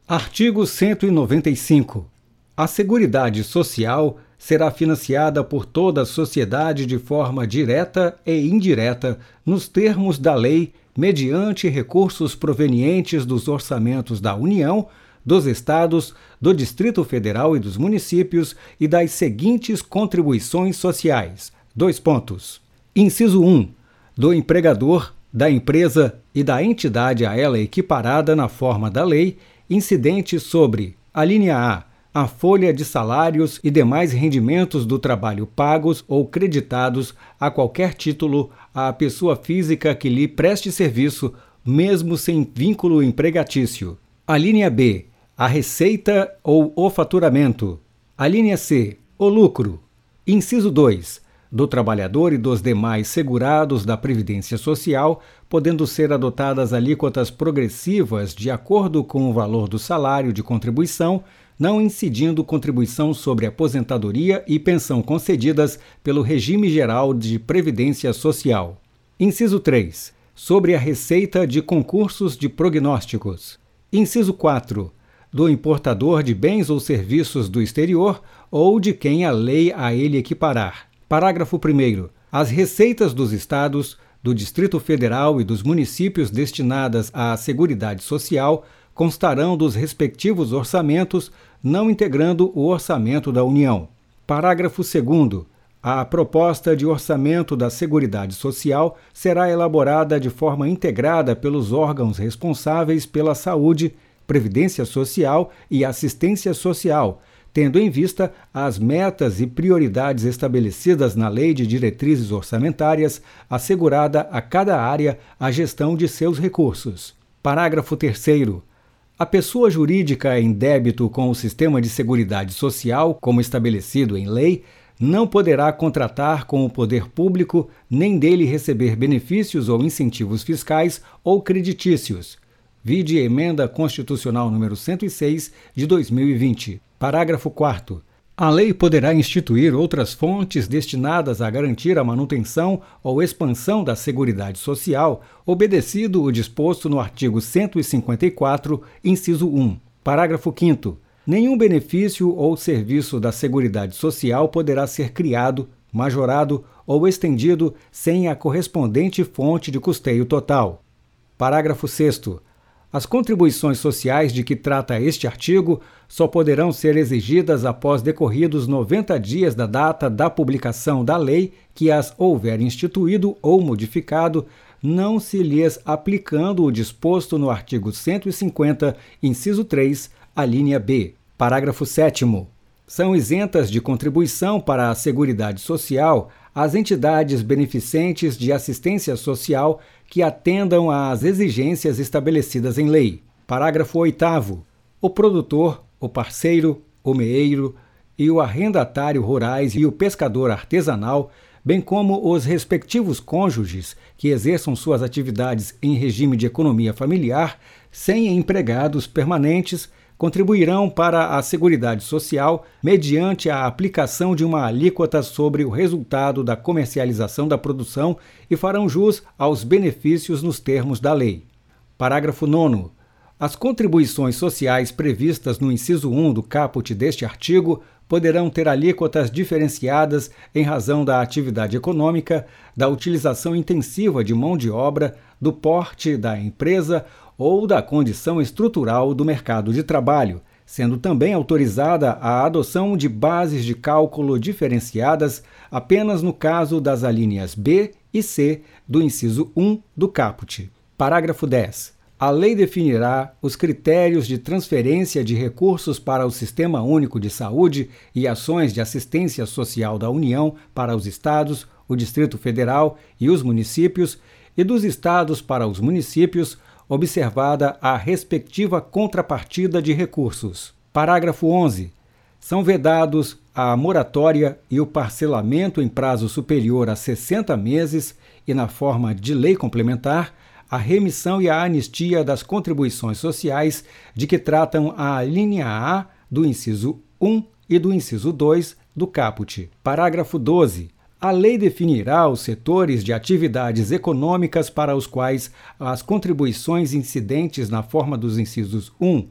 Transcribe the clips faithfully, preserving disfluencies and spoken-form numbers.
Artigo cento e noventa e cinco. A Seguridade Social será financiada por toda a sociedade de forma direta e indireta, nos termos da lei, mediante recursos provenientes dos orçamentos da União, dos Estados, do Distrito Federal e dos municípios e das seguintes contribuições sociais. Dois pontos. Inciso um. Do empregador, da empresa e da entidade a ela equiparada na forma da lei, incidente sobre, alínea A, a folha de salários e demais rendimentos do trabalho pagos ou creditados a qualquer título à pessoa física que lhe preste serviço, mesmo sem vínculo empregatício. Alínea B, a receita ou o faturamento. Alínea C, o lucro. Inciso dois. Do trabalhador e dos demais segurados da Previdência Social, podendo ser adotadas alíquotas progressivas de acordo com o valor do salário de contribuição, não incidindo contribuição sobre aposentadoria e pensão concedidas pelo Regime Geral de Previdência Social. Inciso três. Sobre a receita de concursos de prognósticos. Inciso quatro. Do importador de bens ou serviços do exterior ou de quem a lei a ele equiparar. Parágrafo primeiro. As receitas dos Estados, do Distrito Federal e dos municípios destinadas à Seguridade Social constarão dos respectivos orçamentos, não integrando o orçamento da União. Parágrafo segundo. A proposta de orçamento da Seguridade Social será elaborada de forma integrada pelos órgãos responsáveis pela saúde, previdência social e assistência social, tendo em vista as metas e prioridades estabelecidas na Lei de Diretrizes Orçamentárias, assegurada a cada área a gestão de seus recursos. Parágrafo terceiro. A pessoa jurídica em débito com o Sistema de Seguridade Social, como estabelecido em lei, não poderá contratar com o poder público nem dele receber benefícios ou incentivos fiscais ou creditícios. Vide Emenda Constitucional número cento e seis, de dois mil e vinte. Parágrafo quarto. A lei poderá instituir outras fontes destinadas a garantir a manutenção ou expansão da Seguridade Social, obedecido o disposto no artigo cento e cinquenta e quatro, inciso um. Parágrafo quinto. Nenhum benefício ou serviço da Seguridade Social poderá ser criado, majorado ou estendido sem a correspondente fonte de custeio total. Parágrafo sexto. As contribuições sociais de que trata este artigo só poderão ser exigidas após decorridos noventa dias da data da publicação da lei que as houver instituído ou modificado, não se lhes aplicando o disposto no artigo cento e cinquenta, inciso três, alínea B. Parágrafo sétimo. São isentas de contribuição para a Seguridade Social as entidades beneficentes de assistência social que atendam às exigências estabelecidas em lei. Parágrafo oitavo. O produtor, o parceiro, o meeiro e o arrendatário rurais e o pescador artesanal, bem como os respectivos cônjuges que exerçam suas atividades em regime de economia familiar, sem empregados permanentes, contribuirão para a Seguridade Social mediante a aplicação de uma alíquota sobre o resultado da comercialização da produção e farão jus aos benefícios nos termos da lei. Parágrafo nono. As contribuições sociais previstas no inciso um do caput deste artigo poderão ter alíquotas diferenciadas em razão da atividade econômica, da utilização intensiva de mão de obra, do porte da empresa ou da condição estrutural do mercado de trabalho, sendo também autorizada a adoção de bases de cálculo diferenciadas apenas no caso das alíneas B e C do inciso um do caput. Parágrafo dez. A lei definirá os critérios de transferência de recursos para o Sistema Único de Saúde e ações de assistência social da União para os Estados, o Distrito Federal e os municípios, e dos Estados para os municípios, observada a respectiva contrapartida de recursos. Parágrafo onze. São vedados a moratória e o parcelamento em prazo superior a sessenta meses e, na forma de lei complementar, a remissão e a anistia das contribuições sociais de que tratam a linha A do inciso um e do inciso dois do caput. Parágrafo doze. A lei definirá os setores de atividades econômicas para os quais as contribuições incidentes na forma dos incisos um,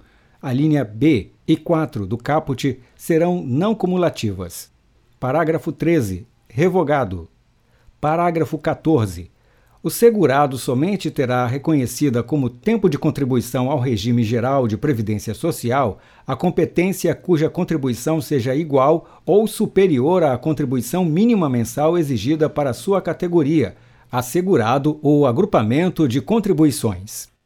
A linha B e quatro do caput serão não cumulativas. Parágrafo treze. Revogado. Parágrafo quatorze. O segurado somente terá reconhecida como tempo de contribuição ao regime geral de previdência social a competência cuja contribuição seja igual ou superior à contribuição mínima mensal exigida para sua categoria, assegurado ou agrupamento de contribuições.